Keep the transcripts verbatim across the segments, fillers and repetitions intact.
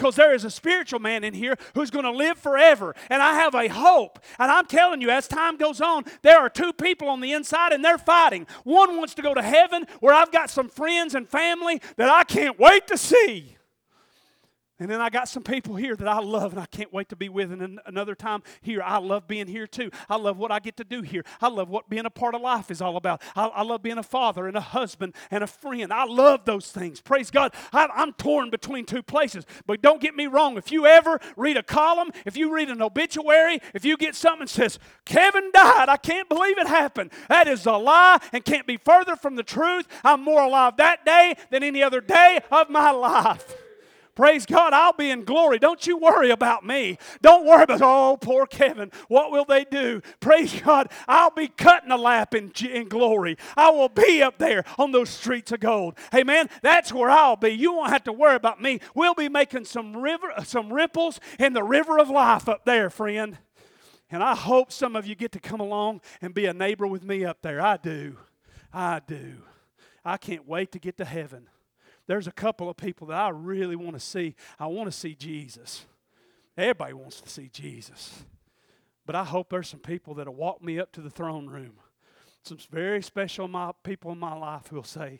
because there is a spiritual man in here who's going to live forever. And I have a hope. And I'm telling you, as time goes on, there are two people on the inside and they're fighting. One wants to go to heaven where I've got some friends and family that I can't wait to see. And then I got some people here that I love and I can't wait to be with. And another time here, I love being here too. I love what I get to do here. I love what being a part of life is all about. I, I love being a father and a husband and a friend. I love those things. Praise God. I, I'm torn between two places. But don't get me wrong. If you ever read a column, if you read an obituary, if you get something that says, Kevin died, I can't believe it happened. That is a lie and can't be further from the truth. I'm more alive that day than any other day of my life. Praise God, I'll be in glory. Don't you worry about me. Don't worry about, oh, poor Kevin. What will they do? Praise God, I'll be cutting a lap in, in glory. I will be up there on those streets of gold. Hey, man, that's where I'll be. You won't have to worry about me. We'll be making some river, some ripples in the river of life up there, friend. And I hope some of you get to come along and be a neighbor with me up there. I do. I do. I can't wait to get to heaven. There's a couple of people that I really want to see. I want to see Jesus. Everybody wants to see Jesus. But I hope there's some people that will walk me up to the throne room. Some very special my, people in my life who will say,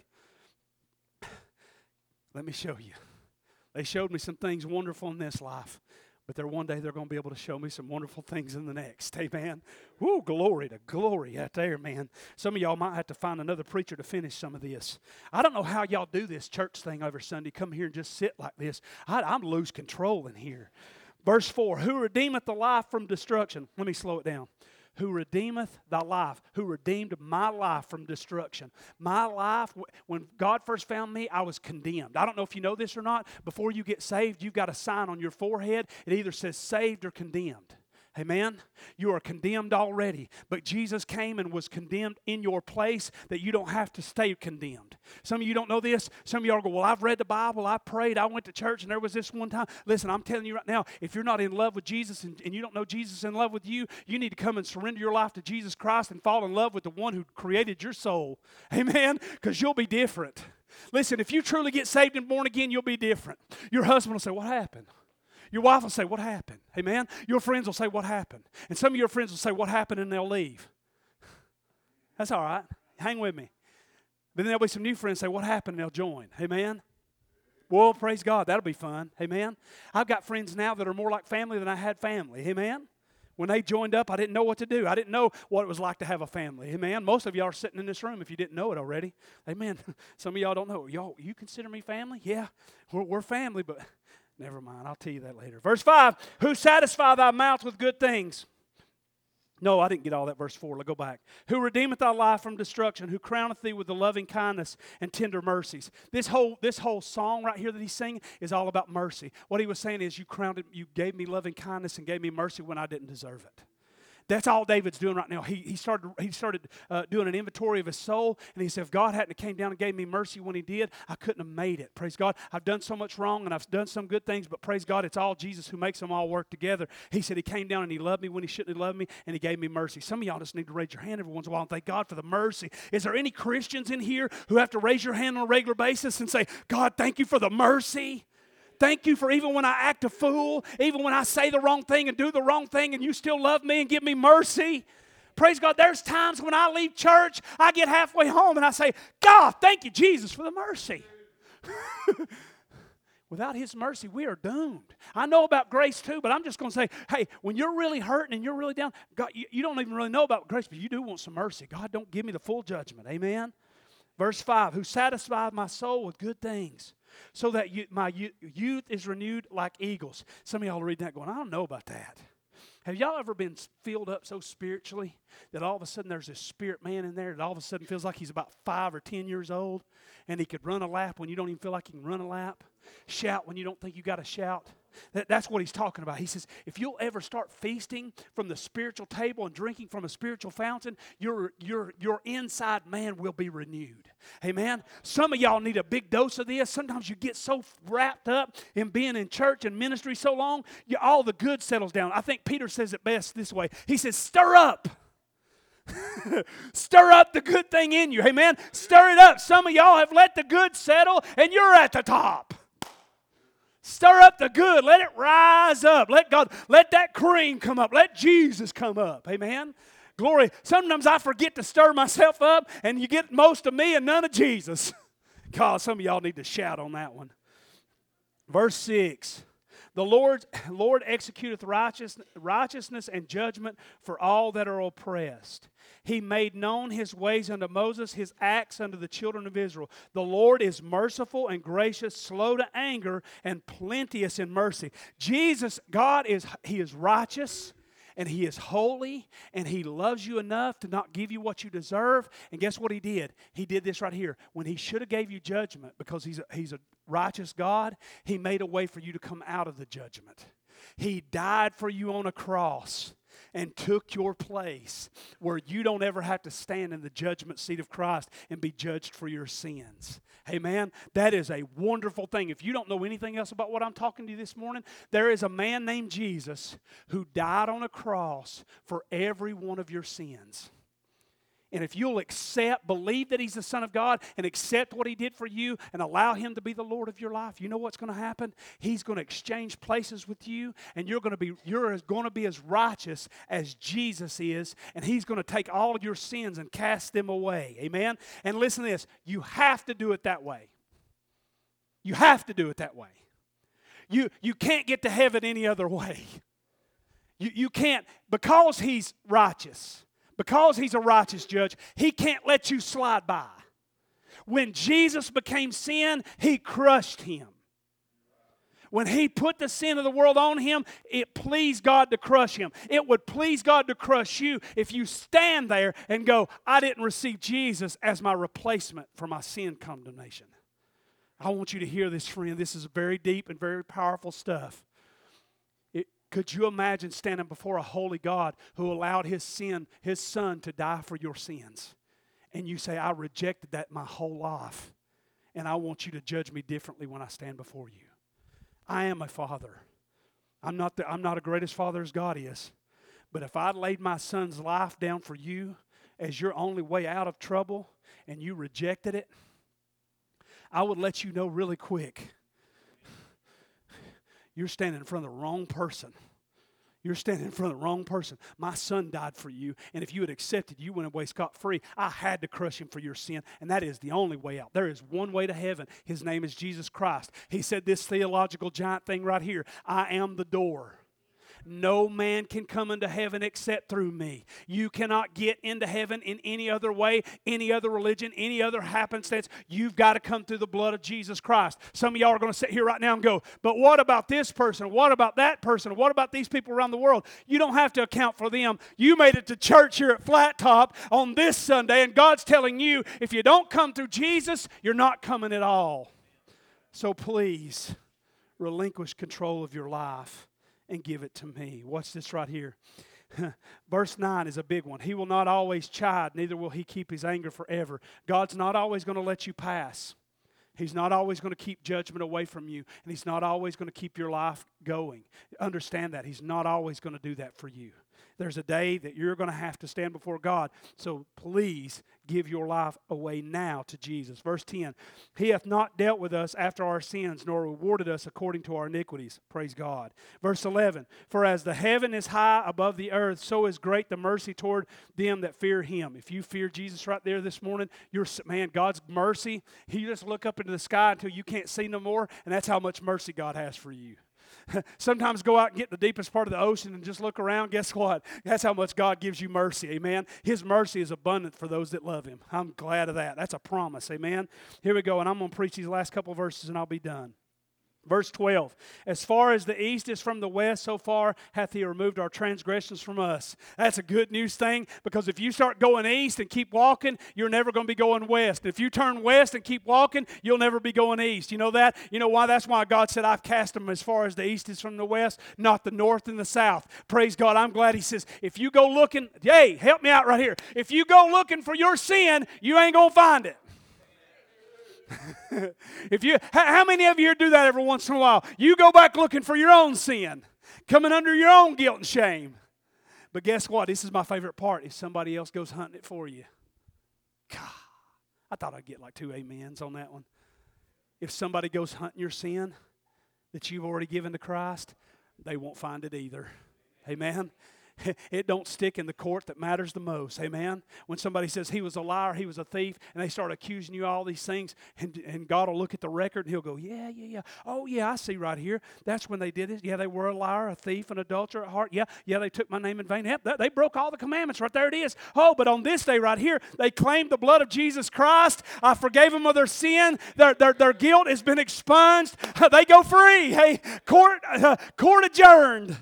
let me show you. They showed me some things wonderful in this life. But there one day they're going to be able to show me some wonderful things in the next. Amen. Woo, glory to glory out there, man. Some of y'all might have to find another preacher to finish some of this. I don't know how y'all do this church thing every Sunday. Come here and just sit like this. I, I'm lose control in here. Verse four, who redeemeth the life from destruction. Let me slow it down. Who redeemeth thy life, who redeemed my life from destruction. My life, when God first found me, I was condemned. I don't know if you know this or not. Before you get saved, you've got a sign on your forehead. It either says saved or condemned. Amen? You are condemned already. But Jesus came and was condemned in your place that you don't have to stay condemned. Some of you don't know this. Some of y'all go, well, I've read the Bible, I prayed, I went to church, and there was this one time. Listen, I'm telling you right now, if you're not in love with Jesus and, and you don't know Jesus in love with you, you need to come and surrender your life to Jesus Christ and fall in love with the one who created your soul. Amen? Because you'll be different. Listen, if you truly get saved and born again, you'll be different. Your husband will say, what happened? Your wife will say, what happened? Amen? Your friends will say, what happened? And some of your friends will say, what happened? And they'll leave. That's all right. Hang with me. But then there'll be some new friends say, what happened? And they'll join. Amen? Well, praise God. That'll be fun. Amen? I've got friends now that are more like family than I had family. Amen? When they joined up, I didn't know what to do. I didn't know what it was like to have a family. Amen? Most of y'all are sitting in this room if you didn't know it already. Amen? Some of y'all don't know. Y'all, you consider me family? Yeah, we're, we're family, but... never mind, I'll tell you that later. Verse five, who satisfy thy mouth with good things. No, I didn't get all that. Verse four, let's go back. Who redeemeth thy life from destruction, who crowneth thee with the loving kindness and tender mercies. This whole this whole song right here that he's singing is all about mercy. What he was saying is you crowned, you gave me loving kindness and gave me mercy when I didn't deserve it. That's all David's doing right now. He, he started, he started uh, doing an inventory of his soul, and he said, if God hadn't came down and gave me mercy when he did, I couldn't have made it. Praise God. I've done so much wrong, and I've done some good things, but praise God, it's all Jesus who makes them all work together. He said he came down and he loved me when he shouldn't have loved me, and he gave me mercy. Some of y'all just need to raise your hand every once in a while and thank God for the mercy. Is there any Christians in here who have to raise your hand on a regular basis and say, God, thank you for the mercy? Thank you for even when I act a fool, even when I say the wrong thing and do the wrong thing, and you still love me and give me mercy. Praise God, there's times when I leave church, I get halfway home and I say, God, thank you, Jesus, for the mercy. Without his mercy, we are doomed. I know about grace too, but I'm just going to say, hey, when you're really hurting and you're really down, God, you, you don't even really know about grace, but you do want some mercy. God, don't give me the full judgment. Amen? Verse five, who satisfied my soul with good things, so that you, my youth is renewed like eagles. Some of y'all are reading that going, I don't know about that. Have y'all ever been filled up so spiritually that all of a sudden there's this spirit man in there that all of a sudden feels like he's about five or ten years old and he could run a lap when you don't even feel like you can run a lap, shout when you don't think you got to shout? That, that's what he's talking about. He says, if you'll ever start feasting from the spiritual table and drinking from a spiritual fountain, your, your, your inside man will be renewed. Amen? Some of y'all need a big dose of this. Sometimes you get so wrapped up in being in church and ministry so long, you, all the good settles down. I think Peter says it best this way. He says, stir up. Stir up the good thing in you. Amen? Stir it up. Some of y'all have let the good settle and you're at the top. Stir up the good. Let it rise up. Let God, let that cream come up. Let Jesus come up. Amen. Glory. Sometimes I forget to stir myself up, and you get most of me and none of Jesus. God, some of y'all need to shout on that one. Verse six. The Lord, Lord executeth righteous, righteousness and judgment for all that are oppressed. He made known his ways unto Moses, his acts unto the children of Israel. The Lord is merciful and gracious, slow to anger, and plenteous in mercy. Jesus, God is, He is righteous, and He is holy, and He loves you enough to not give you what you deserve. And guess what He did? He did this right here. When He should have gave you judgment, because He's a, he's a righteous God, He made a way for you to come out of the judgment. He died for you on a cross and took your place where you don't ever have to stand in the judgment seat of Christ and be judged for your sins. Amen. That is a wonderful thing. If you don't know anything else about what I'm talking to you this morning, there is a man named Jesus who died on a cross for every one of your sins. And if you'll accept, believe that He's the Son of God and accept what He did for you and allow Him to be the Lord of your life, you know what's going to happen? He's going to exchange places with you, and you're going to be you're going to be as righteous as Jesus is, and He's going to take all of your sins and cast them away. Amen? And listen to this. You have to do it that way. You have to do it that way. You, you can't get to heaven any other way. You, you can't, because He's righteous. Because He's a righteous judge, He can't let you slide by. When Jesus became sin, He crushed Him. When He put the sin of the world on Him, it pleased God to crush Him. It would please God to crush you if you stand there and go, I didn't receive Jesus as my replacement for my sin condemnation. I want you to hear this, friend. This is very deep and very powerful stuff. Could you imagine standing before a holy God who allowed His sin, His Son, to die for your sins? And you say, I rejected that my whole life, and I want you to judge me differently when I stand before you. I am a father. I'm not the, I'm not a greatest father as God is. But if I laid my son's life down for you as your only way out of trouble, and you rejected it, I would let you know really quick. You're standing in front of the wrong person. You're standing in front of the wrong person. My son died for you, and if you had accepted, you went away scot-free. I had to crush Him for your sin, and that is the only way out. There is one way to heaven. His name is Jesus Christ. He said this theological giant thing right here, I am the door. No man can come into heaven except through me. You cannot get into heaven in any other way, any other religion, any other happenstance. You've got to come through the blood of Jesus Christ. Some of y'all are going to sit here right now and go, but what about this person? What about that person? What about these people around the world? You don't have to account for them. You made it to church here at Flat Top on this Sunday, and God's telling you, if you don't come through Jesus, you're not coming at all. So please, relinquish control of your life and give it to me. Watch this right here. Verse nine is a big one. He will not always chide, neither will He keep His anger forever. God's not always going to let you pass. He's not always going to keep judgment away from you, and He's not always going to keep your life going. Understand that. He's not always going to do that for you. There's a day that you're going to have to stand before God. So please give your life away now to Jesus. Verse ten, He hath not dealt with us after our sins, nor rewarded us according to our iniquities. Praise God. Verse eleven, for as the heaven is high above the earth, so is great the mercy toward them that fear Him. If you fear Jesus right there this morning, you're, man, God's mercy, you just look up into the sky until you can't see no more, and that's how much mercy God has for you. Sometimes go out and get the deepest part of the ocean and just look around. Guess what? That's how much God gives you mercy. Amen. His mercy is abundant for those that love Him. I'm glad of that. That's a promise. Amen. Here we go. And I'm going to preach these last couple of verses and I'll be done. Verse twelve, as far as the east is from the west, so far hath He removed our transgressions from us. That's a good news thing, because if you start going east and keep walking, you're never going to be going west. If you turn west and keep walking, you'll never be going east. You know that? You know why? That's why God said, I've cast them as far as the east is from the west, not the north and the south. Praise God. I'm glad He says, if you go looking, hey, help me out right here. If you go looking for your sin, you ain't going to find it. If you, how many of you do that every once in a while? You go back looking for your own sin, coming under your own guilt and shame. But guess what? This is my favorite part. If somebody else goes hunting it for you. God, I thought I'd get like two amens on that one. If somebody goes hunting your sin, that you've already given to Christ, they won't find it either. Amen. It don't stick in the court that matters the most. Amen. When somebody says he was a liar, he was a thief, and they start accusing you of all these things, and, and God will look at the record and he'll go, yeah, yeah, yeah. Oh, yeah, I see right here. That's when they did it. Yeah, they were a liar, a thief, an adulterer at heart. Yeah, yeah, they took my name in vain. Yep, they broke all the commandments. Right there it is. Oh, but on this day right here, they claimed the blood of Jesus Christ. I forgave them of their sin. Their, their, their guilt has been expunged. They go free. Hey, court, uh, court adjourned.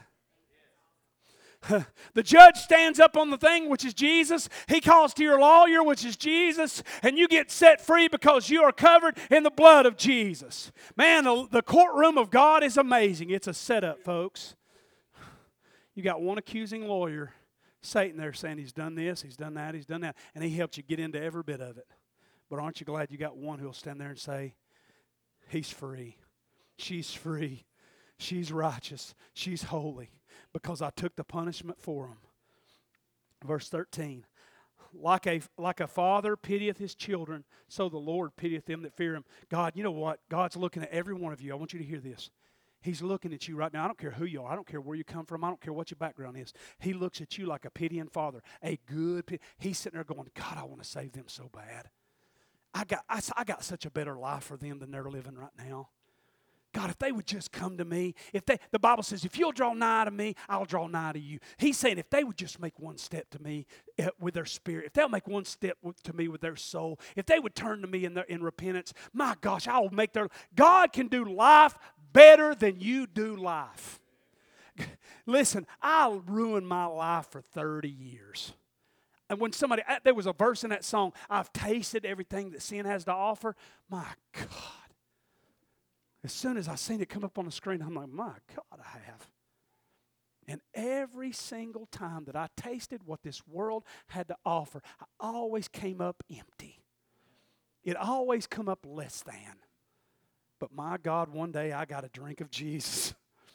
The judge stands up on the thing, which is Jesus. He calls to your lawyer, which is Jesus, and you get set free because you are covered in the blood of Jesus. Man, the, the courtroom of God is amazing. It's a setup, folks. You got one accusing lawyer, Satan, there saying he's done this, he's done that, he's done that, and he helped you get into every bit of it. But aren't you glad you got one who will stand there and say, he's free, she's free, she's righteous, she's holy, because I took the punishment for him. Verse thirteen, like a, like a father pitieth his children, so the Lord pitieth them that fear him. God, you know what? God's looking at every one of you. I want you to hear this. He's looking at you right now. I don't care who you are. I don't care where you come from. I don't care what your background is. He looks at you like a pitying father, a good pity. He's sitting there going, God, I want to save them so bad. I got, I, I got such a better life for them than they're living right now. God, if they would just come to me, if they, the Bible says, if you'll draw nigh to me, I'll draw nigh to you. He's saying if they would just make one step to me uh, with their spirit, if they'll make one step with, to me with their soul, if they would turn to me in, their, in repentance, my gosh, I will make their, God can do life better than you do life. Listen, I'll ruin my life for thirty years. And when somebody, there was a verse in that song, I've tasted everything that sin has to offer. My God. As soon as I seen it come up on the screen, I'm like, my God, I have. And every single time that I tasted what this world had to offer, I always came up empty. It always come up less than. But my God, one day I got a drink of Jesus.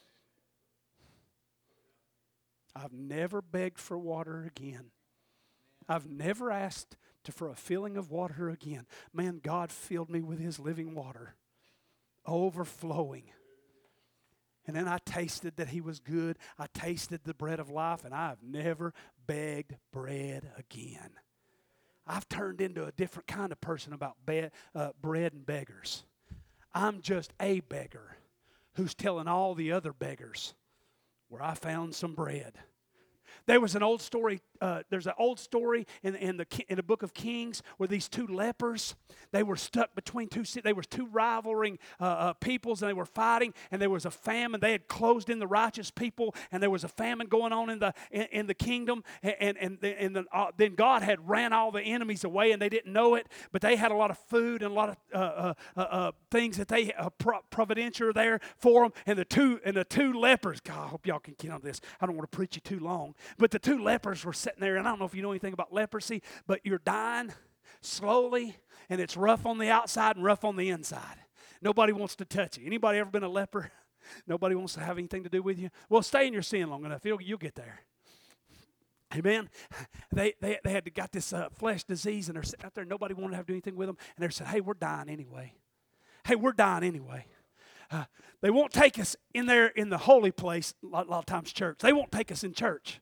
I've never begged for water again. I've never asked to, for a filling of water again. Man, God filled me with His living water. Overflowing. And then I tasted that He was good. I tasted the bread of life, and I've never begged bread again. I've turned into a different kind of person about be- uh, bread and beggars. I'm just a beggar who's telling all the other beggars where I found some bread. There was an old story, uh, there's an old story in, in, the, in the book of Kings where these two lepers, they were stuck between two, they were two rivaling uh, uh, peoples, and they were fighting, and there was a famine. They had closed in the righteous people, and there was a famine going on in the in, in the kingdom, and, and, and, the, and the, uh, then God had ran all the enemies away, and they didn't know it, but they had a lot of food and a lot of uh, uh, uh, uh, things that they, uh, pro- providential there for them, and the two, and the two lepers, God, I hope y'all can get on this. I don't want to preach you too long. But the two lepers were sitting there, and I don't know if you know anything about leprosy, but you're dying slowly, and it's rough on the outside and rough on the inside. Nobody wants to touch you. Anybody ever been a leper? Nobody wants to have anything to do with you? Well, stay in your sin long enough. You'll, you'll get there. Amen. They they they had got this uh, flesh disease, and they're sitting out there. Nobody wanted to have to do anything with them, and they said, "Hey, we're dying anyway. Hey, we're dying anyway." Uh, they won't take us in there in the holy place. A lot, a lot of times, church. They won't take us in church.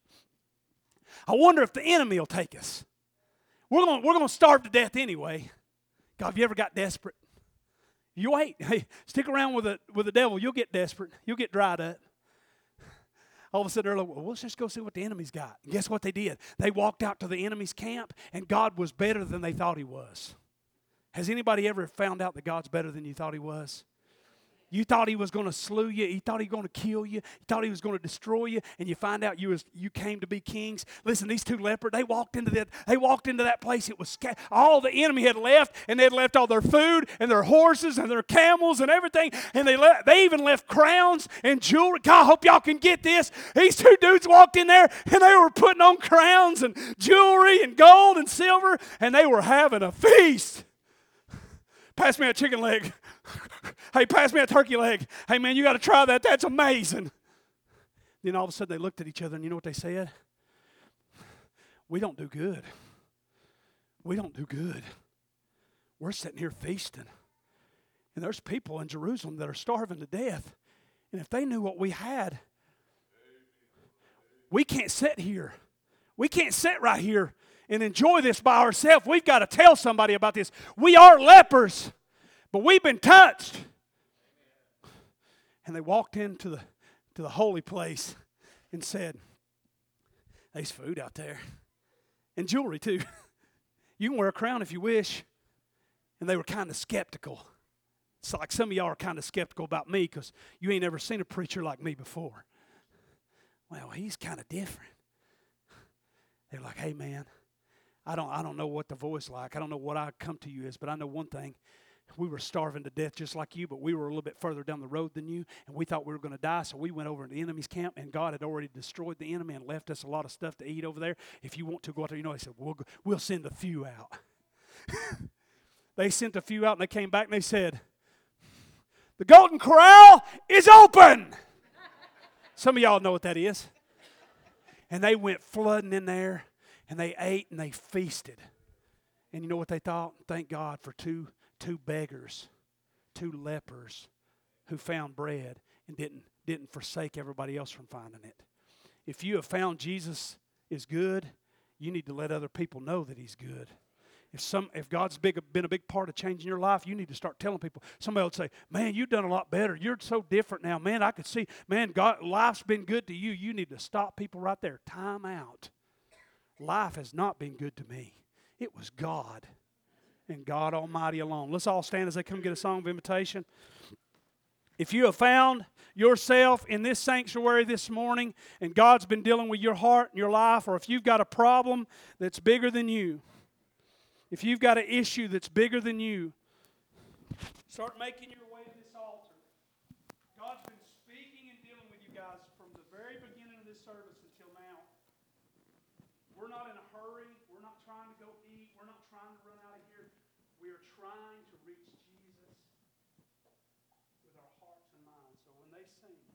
I wonder if the enemy will take us. We're going we're going to starve to death anyway. God, have you ever got desperate? You wait. Hey, stick around with the with the devil. You'll get desperate. You'll get dried up. All of a sudden, they're like, well, let's just go see what the enemy's got. And guess what they did? They walked out to the enemy's camp, and God was better than they thought He was. Has anybody ever found out that God's better than you thought He was? You thought He was going to slew you. You thought He was going to kill you. You thought He was going to destroy you, and you find out you was you came to be kings. Listen, these two lepers, they walked into that. They walked into that place. It was all the enemy had left, and they had left all their food and their horses and their camels and everything. And they left, they even left crowns and jewelry. God, I hope y'all can get this. These two dudes walked in there, and they were putting on crowns and jewelry and gold and silver, and they were having a feast. Pass me a chicken leg. Hey, pass me a turkey leg. Hey, man, you got to try that. That's amazing. Then all of a sudden they looked at each other, and you know what they said? We don't do good. We don't do good. We're sitting here feasting. And there's people in Jerusalem that are starving to death. And if they knew what we had, we can't sit here. We can't sit right here and enjoy this by ourselves. We've got to tell somebody about this. We are lepers, but we've been touched. And they walked into the, to the holy place and said, there's food out there. And jewelry too. You can wear a crown if you wish. And they were kind of skeptical. It's like some of y'all are kind of skeptical about me because you ain't ever seen a preacher like me before. Well, he's kind of different. They're like, hey, man, I don't I don't know what the voice like. I don't know what I come to you is, but I know one thing. We were starving to death just like you, but we were a little bit further down the road than you, and we thought we were going to die, so we went over to the enemy's camp, and God had already destroyed the enemy and left us a lot of stuff to eat over there. If you want to go out there, you know, he said, we'll, go, we'll send a few out. They sent a few out, and they came back, and they said, the Golden Corral is open. Some of y'all know what that is. And they went flooding in there, and they ate, and they feasted. And you know what they thought? Thank God for two two beggars, two lepers who found bread and didn't didn't forsake everybody else from finding it. If you have found Jesus is good, you need to let other people know that he's good. If some if God's big been a big part of changing your life, you need to start telling people. Somebody would say, man, you've done a lot better. You're so different now. Man, I could see, man, God, life's been good to you. You need to stop people right there. Time out. Life has not been good to me. It was God and God Almighty alone. Let's all stand as they come get a song of invitation. If you have found yourself in this sanctuary this morning and God's been dealing with your heart and your life, or if you've got a problem that's bigger than you, if you've got an issue that's bigger than you, start making your way to this altar. God's been speaking and dealing with you guys from the very beginning of this service until now. We're not in a hurry. We're not trying to go eat. We're not trying to run out of here. We are trying to reach Jesus with our hearts and minds. So when they sing,